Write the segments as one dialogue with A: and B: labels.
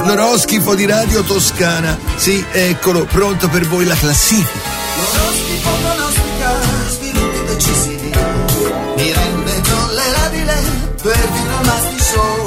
A: L'oroscofo di Radio Toscana. Sì, eccolo, pronto per voi la classifica.
B: L'oroscofo pronostica sviluppi decisivi, mi rende tollerabile per diplomati show.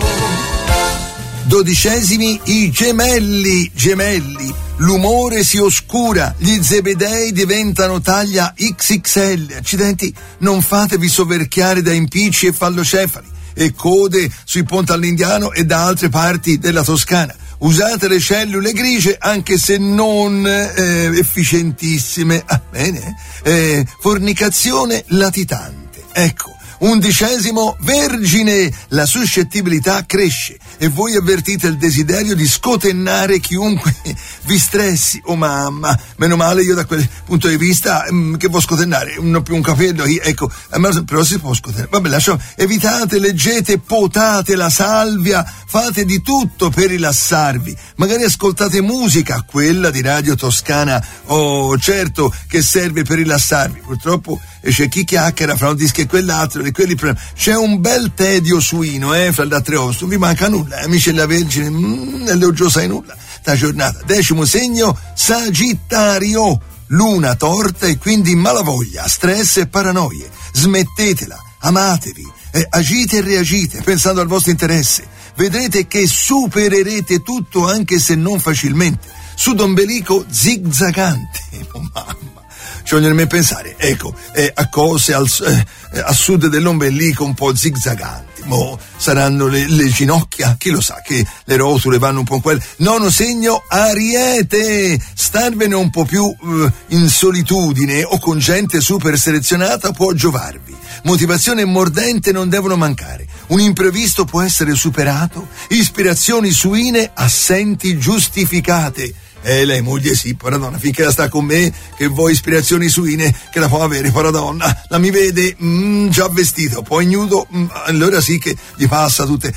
A: 12esimi i gemelli. L'umore si oscura, gli zebedei diventano taglia XXL. Accidenti, non fatevi soverchiare da impicci e fallocefali e code sui ponti all'Indiano e da altre parti della Toscana. Usate le cellule grigie anche se non efficientissime. Bene. Fornicazione latitante. Ecco. 11esimo Vergine, la suscettibilità cresce e voi avvertite il desiderio di scotennare chiunque vi stressi. Oh mamma, meno male io da quel punto di vista che può scotennare, non più un capello, ecco, però si può scotennare. Vabbè, lasciamo, evitate, leggete, potate la salvia, fate di tutto per rilassarvi, magari ascoltate musica, quella di Radio Toscana, certo che serve per rilassarvi. Purtroppo c'è chi chiacchiera fra un disco e quell'altro, c'è un bel tedio suino fra le altre ossa, non vi manca nulla, amici della Vergine, non già sai nulla sta giornata. 10° segno Sagittario, luna torta e quindi malavoglia, stress e paranoie, smettetela, amatevi, agite e reagite pensando al vostro interesse, vedrete che supererete tutto anche se non facilmente. Sudombelico zigzagante, oh mamma, ci vogliono nemmeno pensare, ecco, a cose a sud dell'ombelico un po' zigzaganti. Mo saranno le ginocchia, chi lo sa, che le rotule vanno un po' in quel. 9° segno Ariete, starvene un po' più in solitudine o con gente super selezionata può giovarvi. Motivazione mordente non devono mancare, un imprevisto può essere superato, ispirazioni suine assenti giustificate. Lei moglie sì, paradonna, finché la sta con me, che vuoi ispirazioni suine, che la può avere, paradonna. La mi vede già vestito, poi nudo, allora sì che gli passa tutte.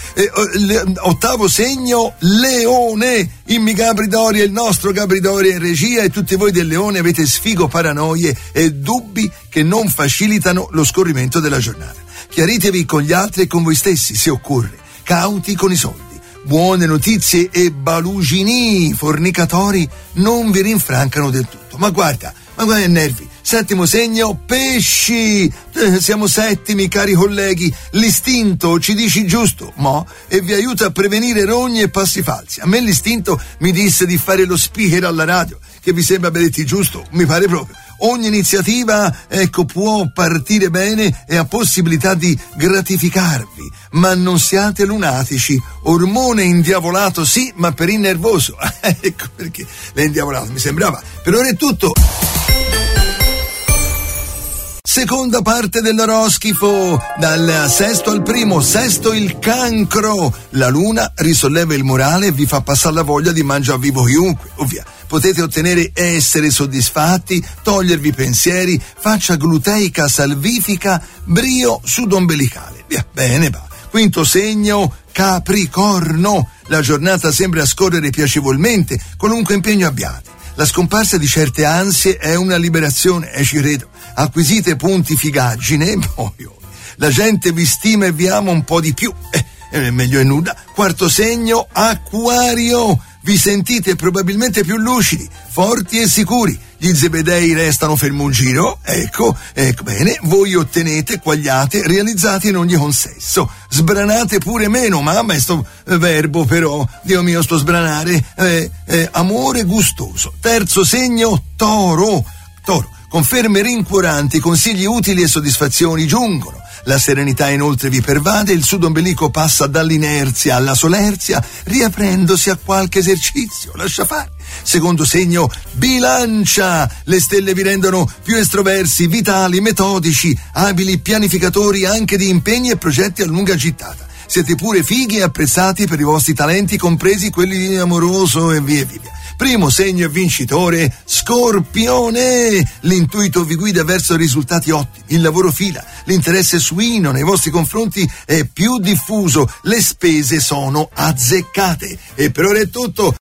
A: 8° segno Leone, Immi Gabridori, il nostro Gabridori in regia, e tutti voi del Leone avete sfigo, paranoie e dubbi che non facilitano lo scorrimento della giornata. Chiaritevi con gli altri e con voi stessi, se occorre, cauti con i soldi. Buone notizie e balugini fornicatori non vi rinfrancano del tutto. Ma guarda i nervi. 7° segno Pesci, siamo settimi, cari colleghi, l'istinto ci dice giusto, e vi aiuta a prevenire rogni e passi falsi. A me l'istinto mi disse di fare lo speaker alla radio, che vi sembra benedetti giusto, mi pare proprio. Ogni iniziativa, può partire bene e ha possibilità di gratificarvi, ma non siate lunatici. Ormone indiavolato sì, ma per il nervoso. Ecco perché l'è indiavolato, mi sembrava. Per ora è tutto. Seconda parte dell'oroscofo, dal sesto al primo. Sesto il Cancro, la luna risolleva il morale e vi fa passare la voglia di mangiare vivo chiunque, ovvia. Potete ottenere essere soddisfatti, togliervi pensieri, faccia gluteica salvifica, brio sudombelicale. Via, bene va. 5° segno Capricorno, la giornata sembra scorrere piacevolmente, qualunque impegno abbiate. La scomparsa di certe ansie è una liberazione, ci credo. Acquisite punti figaggine, la gente vi stima e vi ama un po' di più, meglio è nuda. 4° segno Acquario, vi sentite probabilmente più lucidi, forti e sicuri. Gli zebedei restano fermi un giro, ecco bene, voi ottenete quagliate realizzate in ogni consesso. Sbranate pure meno, mamma, è sto verbo però, Dio mio, sto sbranare, amore gustoso. 3° segno Toro, conferme rincuoranti, consigli utili e soddisfazioni giungono. La serenità inoltre vi pervade, il sudombelico passa dall'inerzia alla solerzia, riaprendosi a qualche esercizio, lascia fare. 2° segno Bilancia, le stelle vi rendono più estroversi, vitali, metodici, abili pianificatori anche di impegni e progetti a lunga gittata. Siete pure fighi e apprezzati per i vostri talenti, compresi quelli di amoroso e via via. 1° segno vincitore Scorpione, l'intuito vi guida verso risultati ottimi, il lavoro fila, l'interesse suino nei vostri confronti è più diffuso, le spese sono azzeccate. E per ora è tutto.